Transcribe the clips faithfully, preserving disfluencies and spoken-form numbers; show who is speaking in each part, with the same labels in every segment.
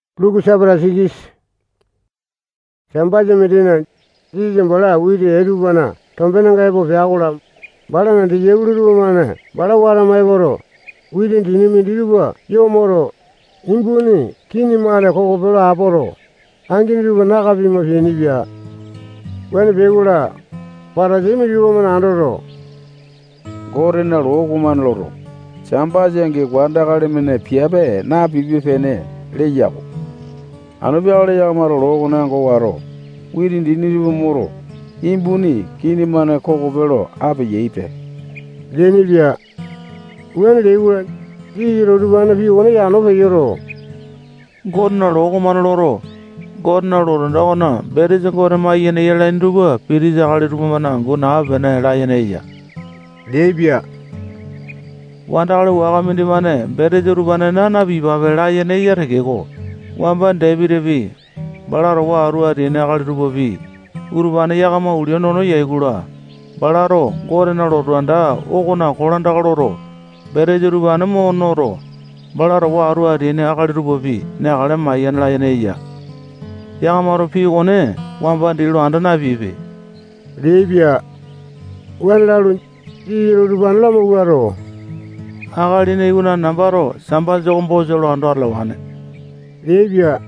Speaker 1: Luku sabra sigis. Sampaja medina. Jijin bala widi edu bana. Tombena ngai bo fiagula. Bala nanti yeguru mana. Bala wala mai boro. Widi dini midiruba. Yo moro. Imbuni. Kini mana koko bela aporo. Angin ruba nakabi ma fieni bia. Wani begula. Para jemi ruba mana andoro.
Speaker 2: Gore na rogu man loro. Sampaja nge gwanda kale mene piabe na bibi fene le yako. Anu biawale yamaro rogu nango waro. Widi dini ruba moro. Imbuni kini mana koko belo ape yeipe.
Speaker 1: Jeni bia. Wani begula. Jiro ruba na fi wani yano fe yoro.
Speaker 3: God na rogu man loro. God na loro ndagona. Berize gore ma yene yela induba. Pirize kale ruba mana go na bena la yene iya.
Speaker 1: Debia.
Speaker 3: Wandale waga mindi mane. Berize ruba na na biba bela yene iya regego. Wamba debi rebi. Balaro wa arua rene kale ruba bi. Urubane yagama ulio nono yaigura. Balaro gore na loro anda. Ogo na koranda kaloro. Berize ruba na mo noro. Balaro wa arua rene kale ruba bi. Ne kale ma yene la yene iya. Yagamaro pi one. Wamba dilo anda na bibe.
Speaker 1: Debia. Walalu. Jiro ruba na mo waro.
Speaker 3: Akali ne yuna nambaro. Samba jombo jolo ando arla wane.
Speaker 1: Debia.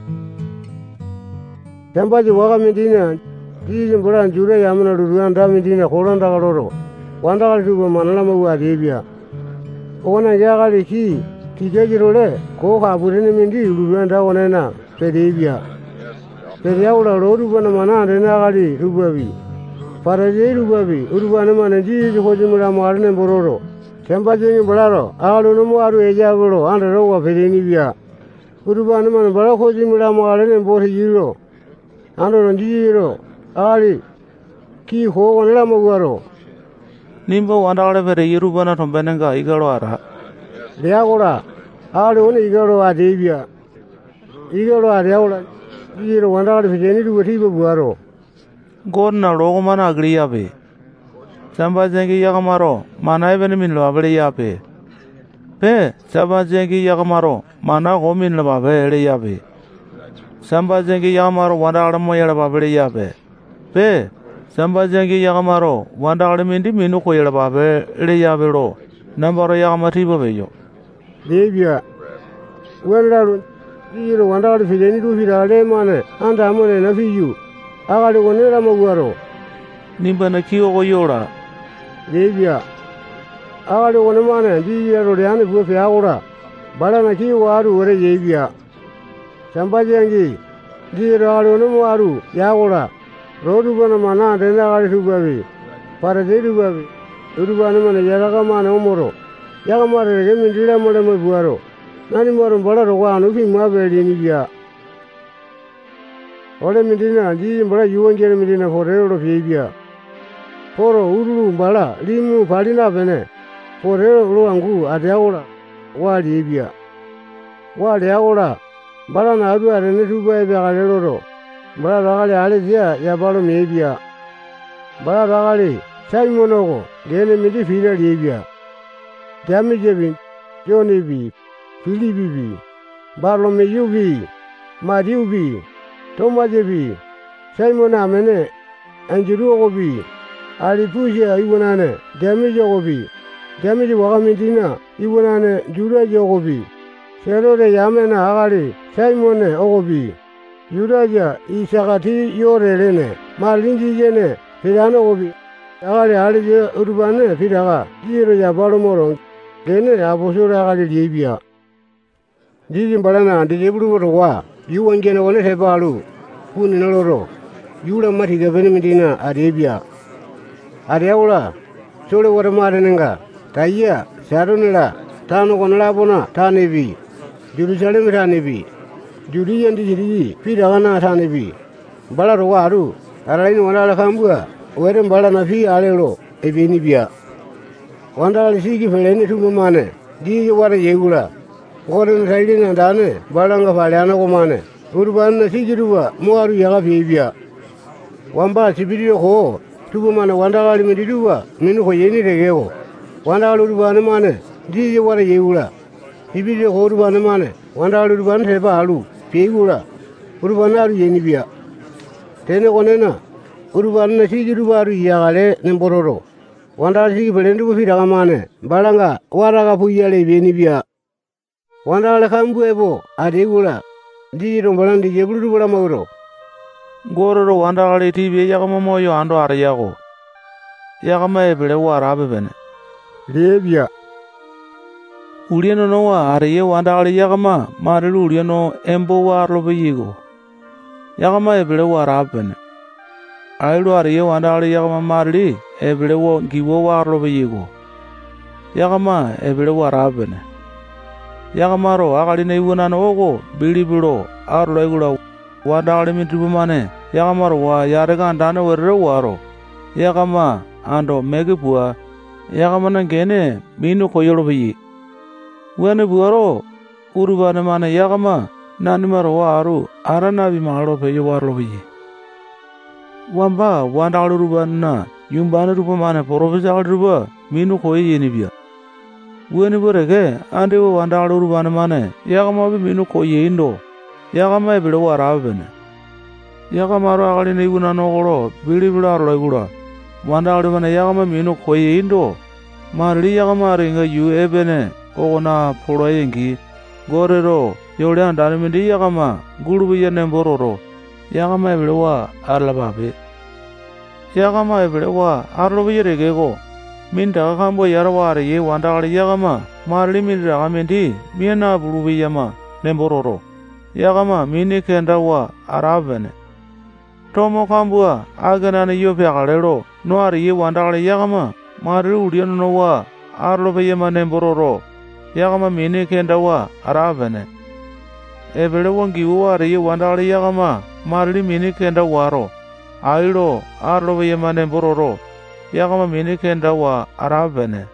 Speaker 1: Sampaji waga medina. Jijin bala jura yamana ruba anda medina koranda kaloro. Wanda kali ruba manala mo wa debia. Ona yagali ki. Tijajiro le. Ko kaburene mendi ruba anda onena. Pe debia. Periaula rodu bana mana rena kali ruba bi. Paraje ruba bi. Uruba na mana jiji koji mura marne bororo. Sampaji ngi balaro. Alu no mo aru eja bolo. Anda rowa pereni bia. Uruba na mana bala koji mura marne bori jiro. Anda ron jiro. Ali. Ki ho nela mo waro.
Speaker 3: Nimbo wanda kale pere yiruba na tombenenga igalo ara.
Speaker 1: Leagora. Ali one igalo a debia. Igalo a leagora. Jiro wanda kale pejeni ruba tiba buaro.
Speaker 3: God na rogo mana agri yabe. Samba jengi yagamaro. Mana even min lo abri yabe. Pe. Samba jengi yagamaro. Mana go min lo abe ere yabe. Samba jengi yagamaro wanda kale mo yala abri yabe. Pe. Samba jengi yagamaro. Wanda kale mindi minu ko yala abe ere yabe ro. Nambaro yagamati babe yo.
Speaker 1: Debia. Walalu. Jiro wanda kale pejeni rubi dale mane. Anda amone na fiyu. Akali konera mo waro.
Speaker 3: Nimba na kiyo ko yora.
Speaker 1: Debia. Akali konemane jiro reane fu fe agora. Bala na kiyo waru ore debia. Sampaji ngi. Jiro akali konemo waru yagora. Rodu bana mana rena kali ruba bi. Para je ruba bi. Uruba na mana yaraga mana omoro. Yaga mare rege mindira mo le mo buaro. Nani moro bala ro wa anu fi ma be ni bia. Ole medina jijin bala yuwanjere medina forero fiebia. Foro urulu bala limu palina bene. Forero lo angu adeagola. Wa liebia. Wa leagola. Bala na adu arene tuba ebe galero. Bala ragali ale zia ya balo meebia. Bala ragali sai monogo gene midi fira liebia. Dami jebi Joni bi Filibi bi Barlome yubi Mariu bi Tomaje bi Simon amene Anjuru obi Alipusha iwanane Dami jogobi Dami di wakamidina iwanane Jura jogobi Serore yamena agali Simon ogobi Juraja isakati yorelene Malinji jene Pirano obi Agali alije urbane piraga Jiro ya balomoro Dene abosura agali liebia Jijin balana dijeburu wa Yuwanjene wane sebalu Kuni naloro Yula mati gabene medina adebia Adeaula Sole wara marenenga Taya Sarunela Tano konala bona Tanebi Jerusalem tanebi Juri yandi jiri Piragana tanebi Balaro waru Aralaini wanala kambua Weren balana fi alelo Ebeni bia Wandala siki felene tumamane Di wara yegula Goren saidina dane Balanga faliana komane Urbana sikiruwa Muaru yaga fiebia Wamba sibirio ko Tumamane wandala limediruwa Minu ko yeni regeo Wandala urbana mane Di wara yegula Sibirio ko urbana mane Wandala urbana seba alu Piegula, Urbanaru Yenibia. Tenegonena, Urbana Sigirubaru Yagale, Nembororo. Wandasi Belendu Firamane, Balanga, Waraga Puyale Yenibia. Wandala Cambuebo, Adigula, Diro Balandi Gebura Mauro.
Speaker 3: Gororo Wandali T V Yagamoyo Ando Ariago. Yagama Ebele Warabene.
Speaker 1: Libya.
Speaker 3: Uliano Noa Aria Wandali Yagama, Mariluliano, Embo Warlobigo. Yagama Ebele Warabene. Ailu Aria Wandali Yagama Marli, Ebele Givo Warlobigo. Yagama Ebele Warabene. Yagamaro, Agalina Wunanogo, Billy Bulo, Arlegula, Wandali Mitrumane, Yagamaro, Yaragan Dana Waro, Yagama, Ando Megapua, Yagaman Gene, Minu Koyolobi. When a buaro, Urubanamana Yagama, Nanimaro Aru, Arana Vimaro Payuarlobi. Wamba, Wandalurubana, Yumbana Rupamana, Provisal Ruba, Minu Koy Yenibia. Whenever again, and they were Wandalurbanamane, Yagama Minu Koy Indo, Yagama below Araben. Yagamaro Alini Wunanogoro, Billy Bula Regula, Wandalurana Yagama Minu Koy Indo, Mari Yagamaringa, you ebene, Ona Poroyengi, Gorero, Yodan Danimidi Yagama, Gurbi and Bororo, Yagama below Arlababe. Yagama below Arlovi Regego. Minta Kambo Yarawari, Wandali Yagama, Marli Miramindi, Miana Burubiyama, Nembororo, Yagama, Mini Kendawa, Araben. Tomo Kambua, Aganani Yopiagalero, Noari Wandali Yagama, Maru Dianoa, Arloviyama Nembororo, Yagama Mini Kendawa, Araben. Everyone give Wari Wandali Yagama, Marli Mini Kendawaro, Airo, Arloviyama Nembororo. Yagama Mini Kendawa, Arabene.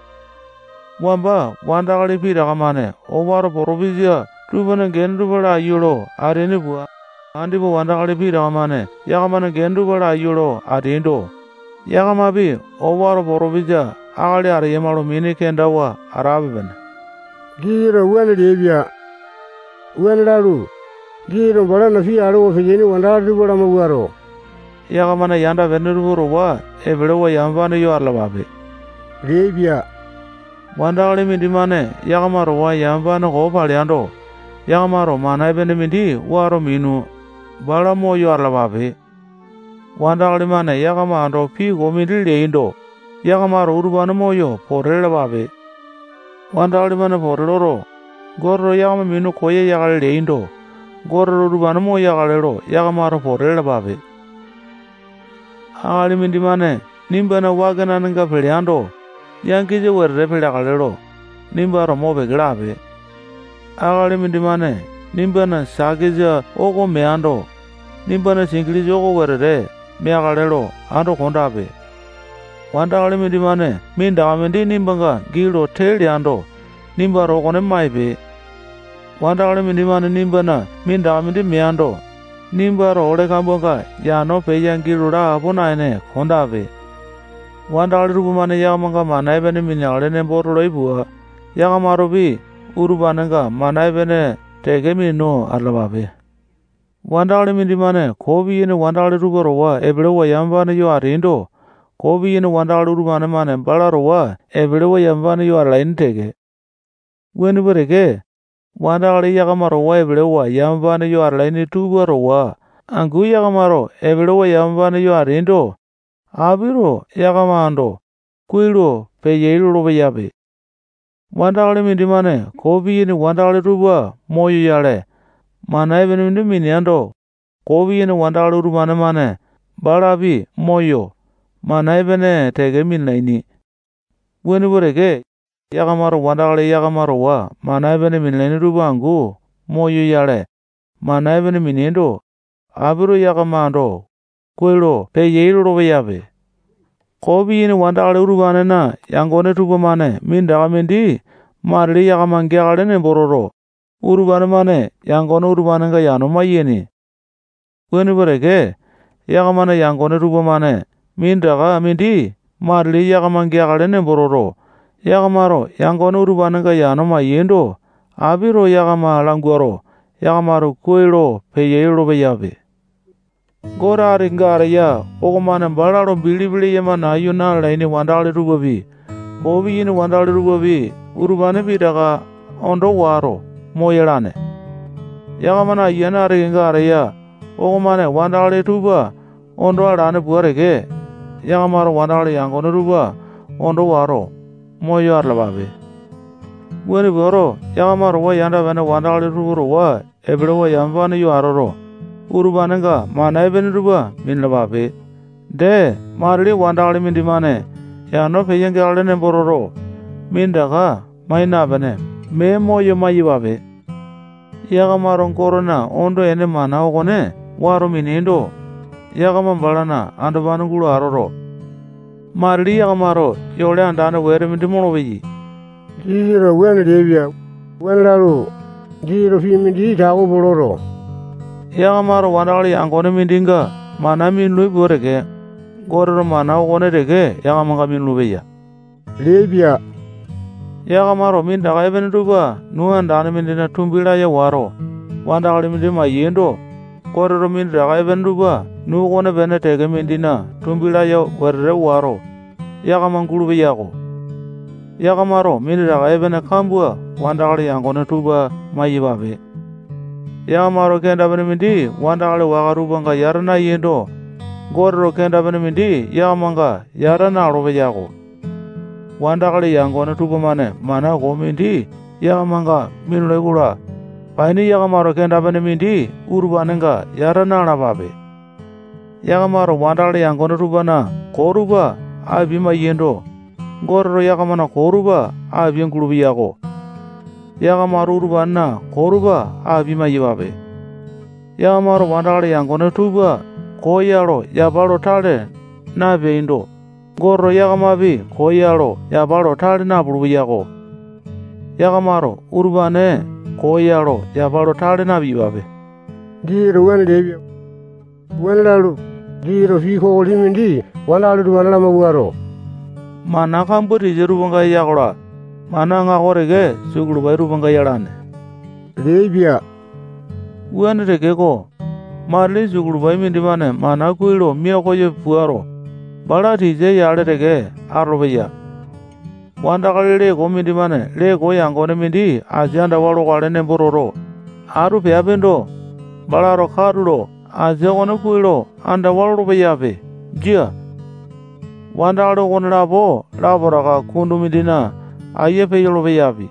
Speaker 3: Wamba, Wandali Piragamane, Over Borovizia, Ruben again Rubara Euro, Arenibua, Andibu Wandali Piragamane, Yagaman again Rubara Euro, Adendo. Yagamabi, Over Borovizia, Ali Ariamaro Mini Kendawa, Araben.
Speaker 1: Gira Wanadavia Wanadaru, Gira Barana Fiaro, Fijini, Wandari Ramawaro.
Speaker 3: Yagamana Yanda Venerua, Everua Yamvana Yarlababe.
Speaker 1: Libya.
Speaker 3: Wandali Midimane, Yagamaro, Yamvana Hopaliando, Yagamaro, Manabenimidi, Warominu, Balamo Yarlababe. Wandali Mane, Yagamando, Pigo Midil Indo, Yagamaro Urbanamoyo, Porelababe. Wandali Mana Porloro, Goro Yamaminu Koya Yagal Indo, Goro Urbanamo Yagalero, Yagamaro Porelababe. Alimindimane, Nimbana Wagananga Peliando, Yankees were repelagalero, Nimbara Move grave. Alimindimane, Nimbana Sagiza Ogo Meando, Nimbana Singlis Ogo were Meagalero, Ando Condabe. Wanda Alimindimane, Mindamindi Nimbanga, Gildo Teliando, Nimbaro on a Maibe. Wanda Alimindimane Nimbana, Mindamindi Meando. Nimbaro Oregambonga, Yano Payan Gilura Bonaine, Condave. One dollar Rubumana Yamanga, Manavene Minalen and Borolebua, Yagamarobi, Urubananga, Manavene, Tegemi no Arlababe. One dollar Mindimane, Kobe in a one dollar Rubaroa, Ebrewa Yambana you are Indo, Kobe in a one dollar Rubanaman and Balaroa, Ebrewa Yambana you are line tege. Whenever again. Wanda Yagamaroa, Ebrewa, Yambana, you are Lani Tubaroa, and Guyagamaro, Ebrewa, Yambana, you are Indo, Abiro, Yagamando, Quiro, Payero Yabe. Wanda Mindimane, Kobe in one dollar Ruba, Moyo Yale, Manaven in the Miniando, Kobe in one dollar Rubanamane, Barabi, Moyo, Manavene, Tegemin Lani. Whenever again. Yagamaro Wandali Yagamaroa, Manavene Milene Rubangu, Moyo Yale, Manavene Minindo, Aburo Yagamando, Quiro, Payero Yabe. Kobe in Wandali Rubanana, Yangone Rubamane, Mindamindi, Marli Yagaman Garden and Bororo, Urubanamane, Yangone Urbananga Yano Mayeni. Whenever again, Yagamana Yangone Rubamane, Mindaga Mindi, Marli Yagaman Garden and Bororo. Yagamaro, Yangono Rubananga Yanoma Yendo, Abiro Yagama Langoro, yakamaru kuilo peyelo beyabe. Gora ringaraya okomane balaro bili bili yama na yuna laini wandali rubabi. Obi yini wandali rubabi urubane bidaga ondo waro moyelane. Yakamana yana ringaraya okomane wandali ruba ondo alane buarege. Yakamaru wandali yangono ruba ondo waro moyo arlababe. Wani boro yakamaru wa yanda bane wandali ruburo wa ebile wa yambane yu aroro. Urubananga mana eben ruba min lababe. De marli wandali min dimane ya no peyenge alene bororo min daga maina bane me moyo mayi babe. Yakamaron korona ondo ene mana ogone waro minindo yakaman balana andabanu gulu aroro. Marli yakamaro yole andana were min dimono beji.
Speaker 1: Jiro wen devia wen lalu jiro fi min di tago bororo.
Speaker 3: Yakamaro wandali angone min dinga mana min lui borege gororo mana ogone rege yakamanga min lubeya.
Speaker 1: Devia
Speaker 3: Yakamaro min daga eben ruba nuan dana min dina tumbila ya waro wandali min dima yendo gororo min daga eben ruba nu gone bene tege min dina tumbila ya werre waro yakamangulu beyako. Yakamaro min daga eben kambua wandali angone tuba mayi babe. Yakamaro kenda bene mindi wandali wakaruba nga yarana yendo gororo kenda bene mindi yakamanga yarana arobe yako. Wandali yangone tuba mane mana go mindi yakamanga minule gula paini yakamaro kenda bene mindi urubanenga yarana anababe. Yakamaro wandali yangone tuba na koruba abima yendo gororo yakamana koruba abiyengulu biyako. Yakamaru urubanna koruba abima yibabe. Yakamaru wandali yangone tuba koyalo yabalo tale na beindo. Gorro yakamabi koyalo yabalo tale na bulubiyako. Yakamaru urubane koyalo yabalo tale na bibabe.
Speaker 1: Jiro wen devia wen lalu jiro fi ko limindi walalu du wala mabuaro.
Speaker 3: Mana kamburi jerubanga yakola. Mana nga korege sugulu bayru banga yarane.
Speaker 1: Devia
Speaker 3: Uan rege ko marli sugulu bay min dimane mana kuilo miya koye puaro. Bala tije yale rege arrobeya. Wanda kali le ko min dimane le ko yangone mindi azianda walo kale ne bororo. Aru pe abendo bala ro karulo azegone kuilo anda walo beyabe. Jia wanda ro kono labo laboraka kundu midina aye pe yolo beyabi.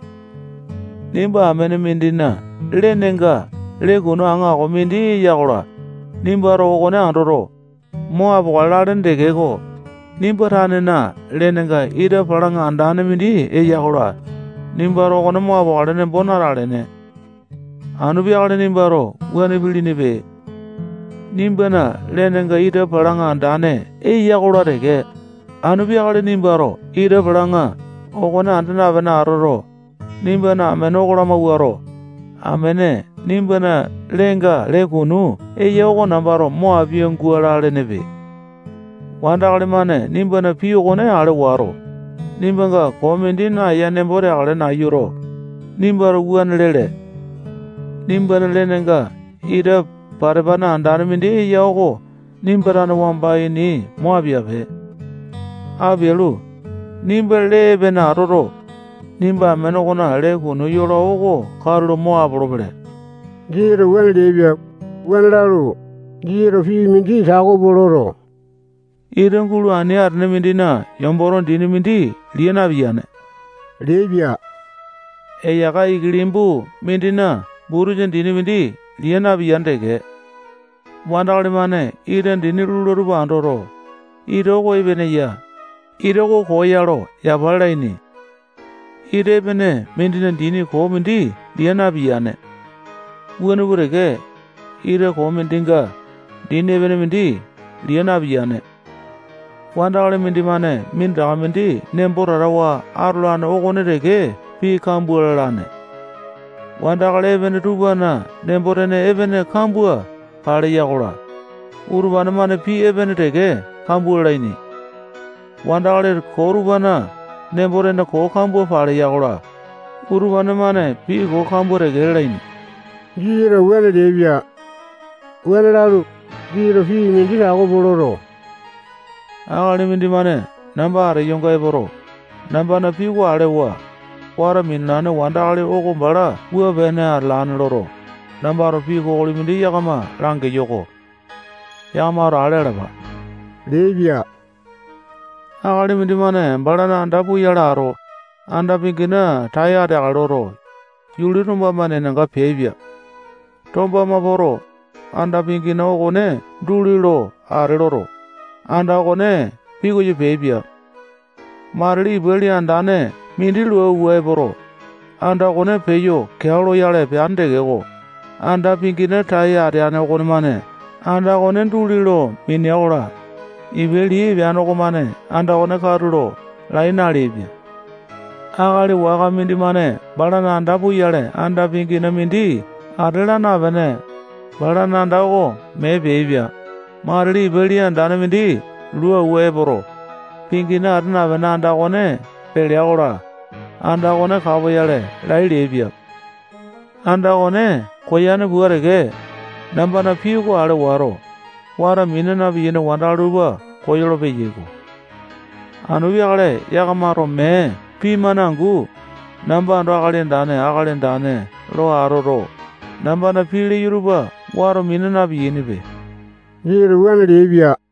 Speaker 3: Nimba amene mindina le nenga le kuno anga ko mindi yakola. Nimba ro kone andoro mo abwalaren dege ko. Nimba rane na le nenga ida paranga andane mindi e yakola. Nimba ro kone mo abwalaren bonarale ne. Anubi akale nimba ro wani bili nibe. Nimba na le nenga ida paranga andane e yakola dege. Anubi akale nimba ro ida paranga ogone andana bana aroro nimbana ameno gola mawaro amene nimbana lenga lekunu e yogo nambaro mo abiyen kuala le nebe wanda kale mane nimbana piyo gone ale waro nimbanga komendina yane bore ale na yuro nimbaro guan lele nimbana lenenga ida parabana andana mindi yogo nimbarana wambai ni mo abiyabe abielu nimba le bena roro nimba meno kona le kunu yoro ogo karulo mo abrobre.
Speaker 1: Jiro wen devia wen lalu jiro fi mindi tago bororo.
Speaker 3: Iren kulu ani arne mindina yomboron dini mindi liena biyane.
Speaker 1: Devia
Speaker 3: E yaka ikilimbu mindina burujen dini mindi liena biyandege. Wandakali mane iren dini luluru bandoro. Iroko ibene ya. Iroko koyalo yabalaini. Ire bene mindina dini ko mindi liena biyane. Wene burege ire ko mindinga dini bene mindi liena biyane. Wandakali mindi mane mindaga mindi nemborarawa arulane ogone rege pi kambualane. Wandakali ebene tubana nemborene ebene kambua pare yakola. Urubane mane pi ebene rege kambualaini. Wandakali korubana nemborene ko kambua pare yakola. Urubane mane pi ko kambua rege laini.
Speaker 1: Giro wene devia. Wene lalu. Giro fi mindi ako boloro.
Speaker 3: Agali mindi mane namba are yonga eboro. Namba na pi wa are wa. Wara minane wanda ale oko bala ua bene arlan loro. Namba ro pi ko oli mindi yakama range yoko. Yakama ro ale ba.
Speaker 1: Devia.
Speaker 3: Agali mindi mane bala na anda pu yala aro. Anda pingina taya de aloro. Yuli rumba mane nanga pevia. Tomba maboro. Anda pingina okone dulilo are loro. Anda okone pigo je pevia. Marli beli andane mindi luo uwe boro. Anda okone peyo kealo yale pe ande gego. Anda pingina taya de ane okone mane. Anda okone dulilo mini aura. Ibeli biano komane. Anda okone karulo laina libia. Agali waga mindi mane bala na anda pu yale anda pingina mindi adela na bene bala na anda ko me bebia marli beli anda na mindi lua uwe boro pingina adna bene anda kone pelia ora anda kone kabo yale lai lebia anda kone koyane buarege namba na piu ko ale waro wara minena biyene wandaluba koyolo beyego anu yale yagamaro me pi manangu namba ando akalin dane akalin dane lo aroro namba na pili yuruba waro minana biyini be
Speaker 1: Giro wene devia.